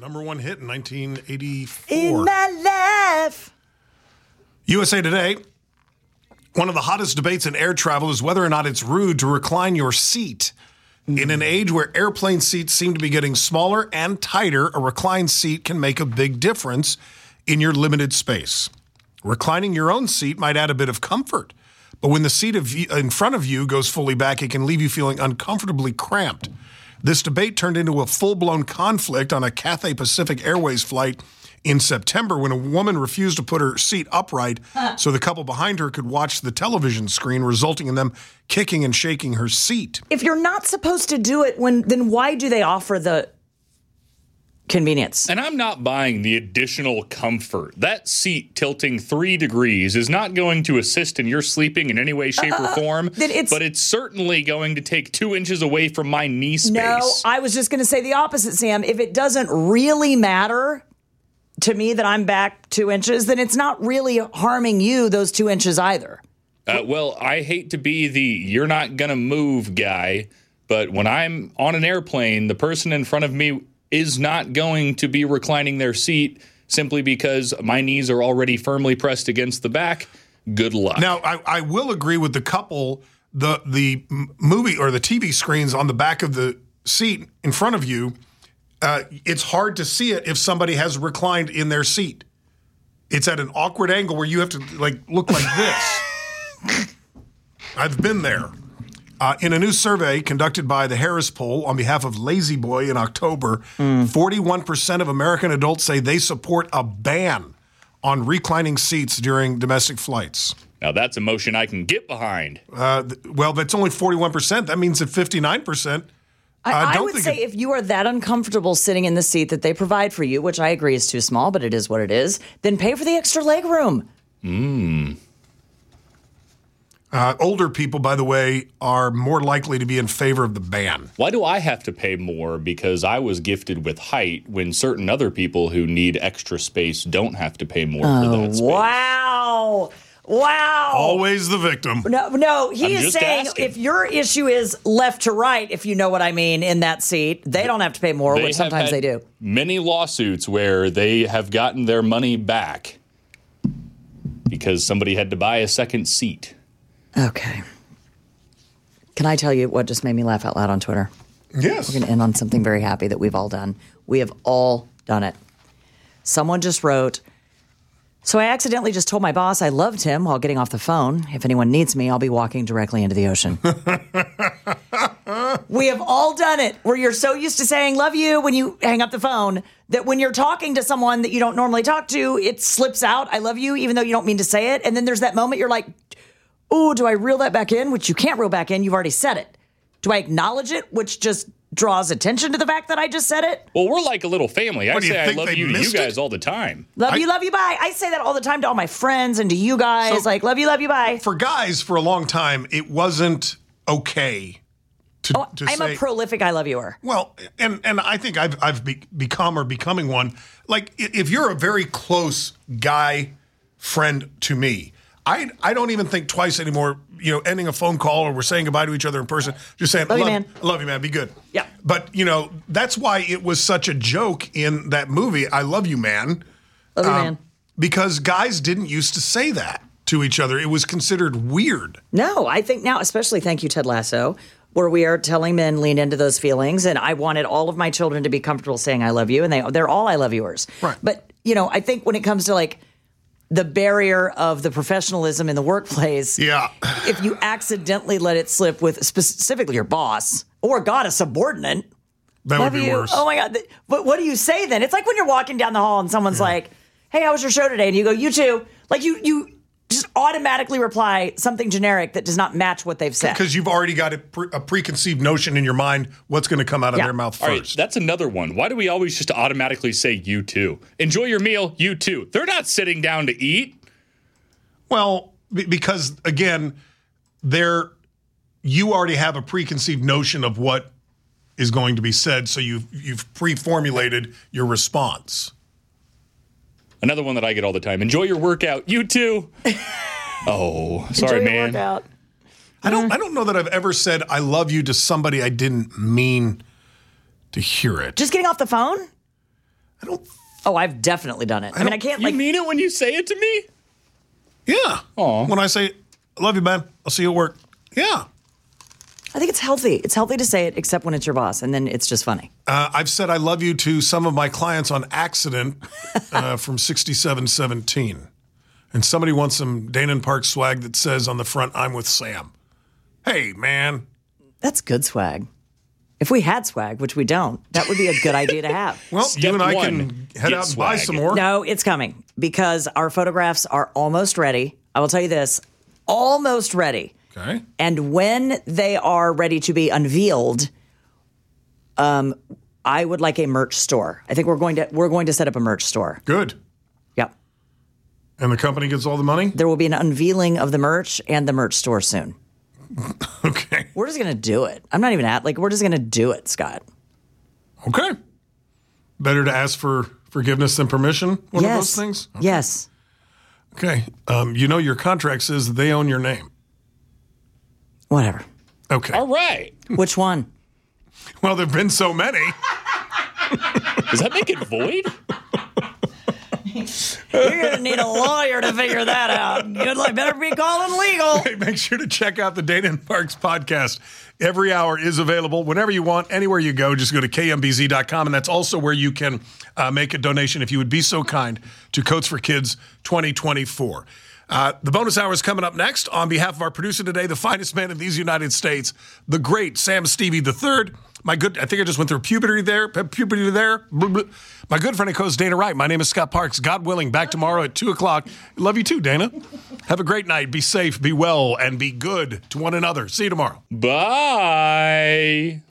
Number one hit in 1984. In my life. USA Today. One of the hottest debates in air travel is whether or not it's rude to recline your seat. In an age where airplane seats seem to be getting smaller and tighter, a reclined seat can make a big difference in your limited space. Reclining your own seat might add a bit of comfort, but when the seat in front of you goes fully back, it can leave you feeling uncomfortably cramped. This debate turned into a full-blown conflict on a Cathay Pacific Airways flight in September when a woman refused to put her seat upright so the couple behind her could watch the television screen, resulting in them kicking and shaking her seat. If you're not supposed to do it, then why do they offer the convenience? And I'm not buying the additional comfort. That seat tilting 3 degrees is not going to assist in your sleeping in any way, shape, or form, but it's certainly going to take 2 inches away from my knee space. No, I was just going to say the opposite, Sam. If it doesn't really matter to me that I'm back 2 inches, then it's not really harming you, those 2 inches either. Well, I hate to be the you're not going to move guy, but when I'm on an airplane, the person in front of me is not going to be reclining their seat simply because my knees are already firmly pressed against the back. Good luck. Now, I will agree with the couple. The movie or the TV screens on the back of the seat in front of you, it's hard to see it if somebody has reclined in their seat. It's at an awkward angle where you have to look like this. I've been there. In a new survey conducted by the Harris Poll on behalf of Lazy Boy in October, 41% of American adults say they support a ban on reclining seats during domestic flights. Now, that's a motion I can get behind. Well, that's only 41%. That means that 59%. I would say if you are that uncomfortable sitting in the seat that they provide for you, which I agree is too small, but it is what it is, then pay for the extra leg room. Older people, by the way, are more likely to be in favor of the ban. Why do I have to pay more? Because I was gifted with height when certain other people who need extra space don't have to pay more for that space. Wow. Always the victim. No, he is saying asking. if your issue is left to right, if you know what I mean, in that seat, they don't have to pay more, which sometimes they do. Many lawsuits where they have gotten their money back because somebody had to buy a second seat. Okay. Can I tell you what just made me laugh out loud on Twitter? Yes. We're going to end on something very happy that we've all done. We have all done it. Someone just wrote, so I accidentally just told my boss I loved him while getting off the phone. If anyone needs me, I'll be walking directly into the ocean. We have all done it, where you're so used to saying love you when you hang up the phone that when you're talking to someone that you don't normally talk to, it slips out, I love you, even though you don't mean to say it. And then there's that moment you're like, oh, do I reel that back in? Which you can't reel back in. You've already said it. Do I acknowledge it? Which just draws attention to the fact that I just said it. Well, we're like a little family. I say I love you to you guys it? all the time. Love you, bye. I say that all the time to all my friends and to you guys. So, love you, bye. For guys, for a long time, it wasn't okay to I'm say, a prolific I love youer. Well, and I think I've become or becoming one. Like, if you're a very close guy friend to me, I don't even think twice anymore, ending a phone call or we're saying goodbye to each other in person, just saying, love you, man. I love you, man. Be good. Yeah. But, that's why it was such a joke in that movie, I love you, man. Love you, man. Because guys didn't used to say that to each other. It was considered weird. No, I think now, especially thank you, Ted Lasso, where we are telling men lean into those feelings. And I wanted all of my children to be comfortable saying I love you. And they're all I love yours. Right. But, I think when it comes to the barrier of the professionalism in the workplace. Yeah. If you accidentally let it slip with specifically your boss or, God, a subordinate. That would be worse. Oh, my God. But what do you say then? It's like when you're walking down the hall and someone's like, hey, how was your show today? And you go, you too. You just automatically reply something generic that does not match what they've said. Because you've already got a preconceived notion in your mind what's going to come out of their mouth first. All right, that's another one. Why do we always just automatically say you too? Enjoy your meal, you too. They're not sitting down to eat. Well, because, again, you already have a preconceived notion of what is going to be said, so you've pre-formulated your response. Another one that I get all the time. Enjoy your workout. You too. Oh, sorry, Enjoy your man. Workout. I don't know that I've ever said I love you to somebody I didn't mean to hear it. Just getting off the phone? Oh, I've definitely done it. I mean, I can't You like. mean it when you say it to me? Yeah. Aw. When I say, I love you, man. I'll see you at work. Yeah. I think it's healthy. It's healthy to say it, except when it's your boss, and then it's just funny. I've said I love you to some of my clients on accident from 6717. And somebody wants some Dana Park swag that says on the front, I'm with Sam. Hey, man. That's good swag. If we had swag, which we don't, that would be a good idea to have. Well, Step you and I one, can head get out and buy swag. some more. No, it's coming because our photographs are almost ready. I will tell you this, almost ready. Okay. And when they are ready to be unveiled, I would like a merch store. I think we're going to set up a merch store. Good. Yep. And the company gets all the money? There will be an unveiling of the merch and the merch store soon. Okay. We're just going to do it. I'm not even we're just going to do it, Scott. Okay. Better to ask for forgiveness than permission? One Yes. of those things? Yes. Okay. Your contract says they own your name. Whatever. Okay. All right. Which one? Well, there have been so many. Does that make it void? You're going to need a lawyer to figure that out. Good luck. Better be calling legal. Hey, make sure to check out the Dana and Parks podcast. Every hour is available whenever you want, anywhere you go. Just go to kmbz.com, and that's also where you can make a donation, if you would be so kind, to Coats for Kids 2024. The bonus hour is coming up next. On behalf of our producer today, the finest man in these United States, the great Sam Stevie III. I think I just went through puberty there. Blah, blah. My good friend and co-host Dana Wright. My name is Scott Parks. God willing, back tomorrow at 2 o'clock. Love you too, Dana. Have a great night. Be safe, be well, and be good to one another. See you tomorrow. Bye.